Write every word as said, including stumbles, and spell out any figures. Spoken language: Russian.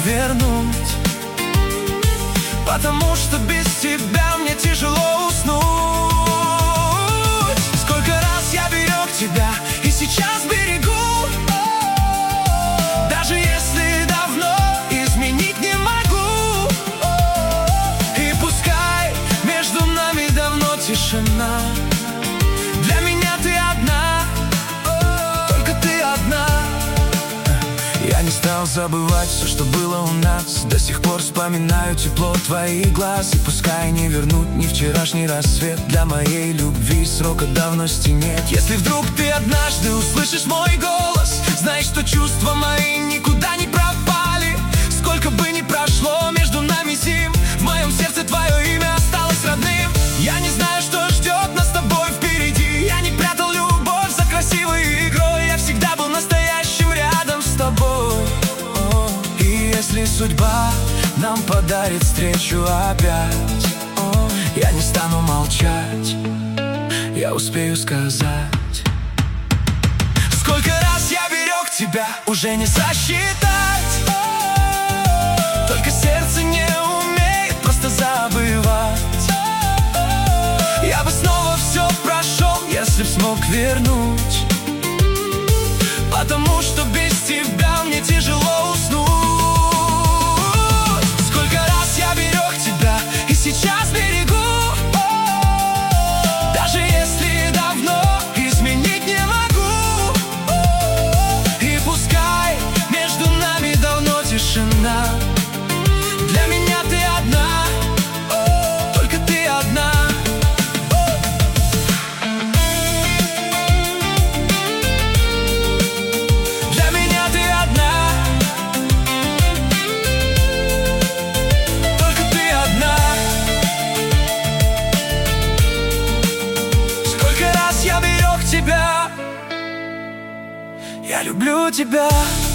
вернуть, потому что без тебя мне тяжело уснуть. Сколько раз я берег тебя и сейчас берегу, даже если давно изменить не могу. И пускай между нами давно тишина, для меня ты одна, только ты одна. Я не стал забывать все, что было у нас. До сих пор вспоминаю тепло твоих глаз. И пускай не вернуть ни вчерашний рассвет, для моей любви срока давности нет. Если вдруг ты однажды услышишь мой голос, знай, что чувства мои никуда не пропали. Сколько бы ни прошло между нами зим, в моем сердце твое имя осталось родным. Я не знаю, что ждет нас с тобой впереди. Я не прятал любовь за красивой игрой. Я всегда был настоящим рядом с тобой. О, и если судьба нам подарит встречу опять, о, я не стану молчать, я успею сказать. Сколько раз я берег тебя, уже не сосчитать. Только сердце не умеет просто забывать. Я бы снова все прошел, если б смог вернуть, потому что без тебя мне тяжело уснуть. Сколько раз я берег тебя и сейчас берегу, даже если давно изменить не могу. И пускай между нами давно тишина, для меня ты одна, только ты одна. Я люблю тебя.